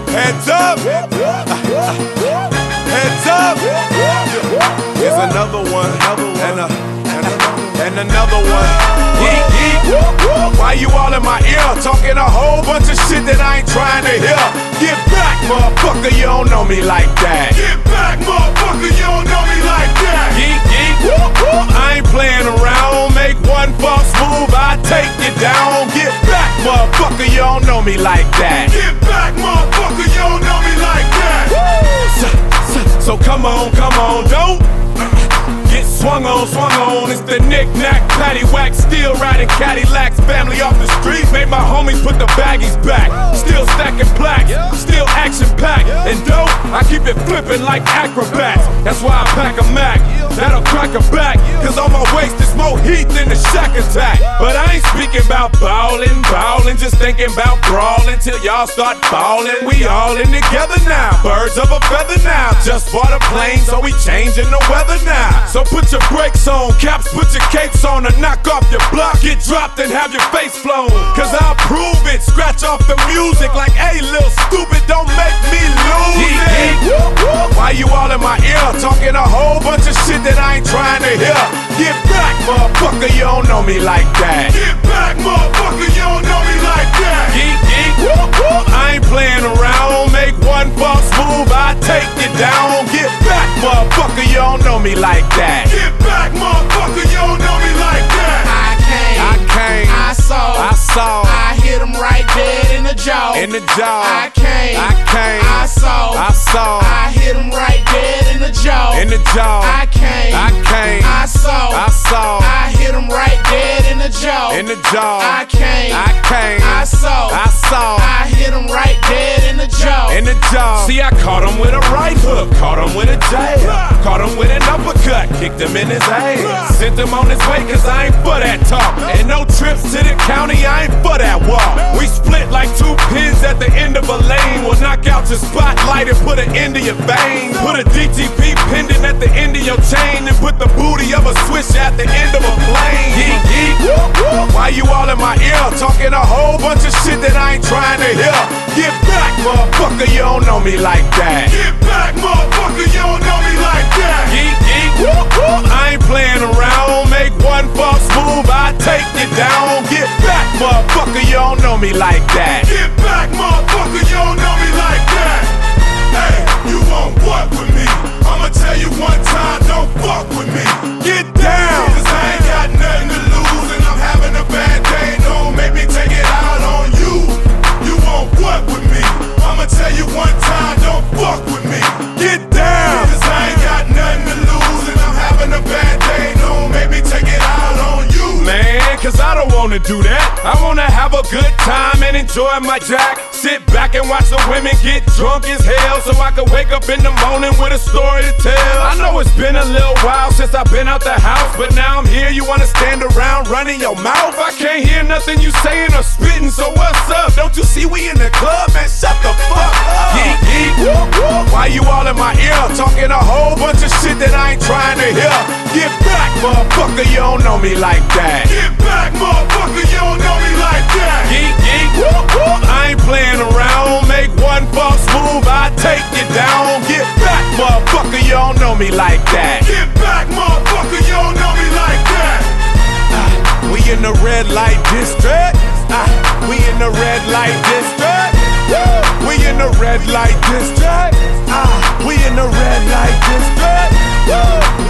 Heads up. Heads up. Here's another one. And another one. Yeet, yeet. Why you all in my ear? Talking a whole bunch of shit that I ain't trying to hear. Get back, motherfucker, you don't know me like that. Get back, motherfucker, you don't know me like that. Yeet, yeet. I ain't playing around. Make one false move, I take you down. Get back, motherfucker, you don't know me like that. Get back, motherfucker, you don't know me like that. So come on, don't get swung on. It's the knick-knack, paddywhack, still riding Cadillacs. Family off the street, made my homies put the baggies back. Still stacking plaques, still action-packed. And dope, I keep it flipping like acrobats. That's why I pack a Mac, that'll crack a back. Cause on my waist is more heat than the Shack Attack. But I ain't speaking about ballin', just thinking about brawling till y'all start ballin'. We all in together now, birds of a feather now. Just bought a plane, so we changing the weather now. So put your brakes on, caps, put your capes on, or knock off your block, get dropped and have your face flown. Cause I'll prove it, scratch off the music like, hey, little stupid, don't make me lose it. Why you all in my ear, talking a whole bunch of shit that I ain't trying to hear? Get back, motherfucker, you don't know me like that. Get back, motherfucker, you don't know me like that. Geek, geek, I ain't playing around. Make one false move, I take you down. Get back, motherfucker, you don't know me like that. Get back, motherfucker, you don't know me like that. I came, I saw, I hit him right dead in the jaw. In the jaw. I came, I saw, I hit him right dead in the jaw. In the jaw. I came, I saw, I hit him right dead in the jaw. In the jaw. I came, I saw, I hit him right dead in the jaw. In the jaw. See, I caught him with a right hook, caught him with a jab, caught him with an uppercut, kicked him in his ass, sent him on his way cause I ain't for that talk. And no trips to the county, I ain't for that walk. We split like two pins at the end of a lane. We'll knock out your spotlight and put an end to your vein. Put a DTP pendant at the end of your chain and put the booty of a switch at the end of a plane. Yeet, yeet. Why you all in my ear, talking a whole bunch of shit that I ain't trying to hear? Get back, motherfucker, you don't know me like that. Get back, motherfucker, you don't know me like that. Yeet, yeet. I ain't playing around. Make one false move, I take you down. Get back, motherfucker, you don't know me like that. Get back, motherfucker, you don't know me like that. Hey, you want what with me? I'ma tell you one time, don't fuck with me. Get down. Cause I ain't got nothing to lose and I'm having a bad day. Don't make me take it out on you. You want what with me? I'ma tell you one time, don't fuck with me. Get down. Cause I ain't got nothing to lose and I'm having a bad day. Don't make me take it out on you. Man, cause I don't wanna do that. I wanna have a good time and enjoy my jack. Sit back and watch the women get drunk as hell, so I can wake up in the morning with a story to tell. I know it's been a little while since I've been out the house, but now I'm here, you wanna stand around running your mouth? I can't hear nothing you saying or spitting, so what's up? Don't you see we in the club, man? Shut the fuck up. Geek, geek. Why you all in my ear, talking a whole bunch of shit that I ain't trying to hear? Get back, motherfucker, you don't know me like that. Get back, motherfucker, you don't know me like that. Geek, geek. I ain't playing around. Make one false move, I take you down. Get back, motherfucker, you don't know me like that. Get back, motherfucker, you don't know me like that. We in the red light district. We in the red light district. We in the red light district. We in the red light district.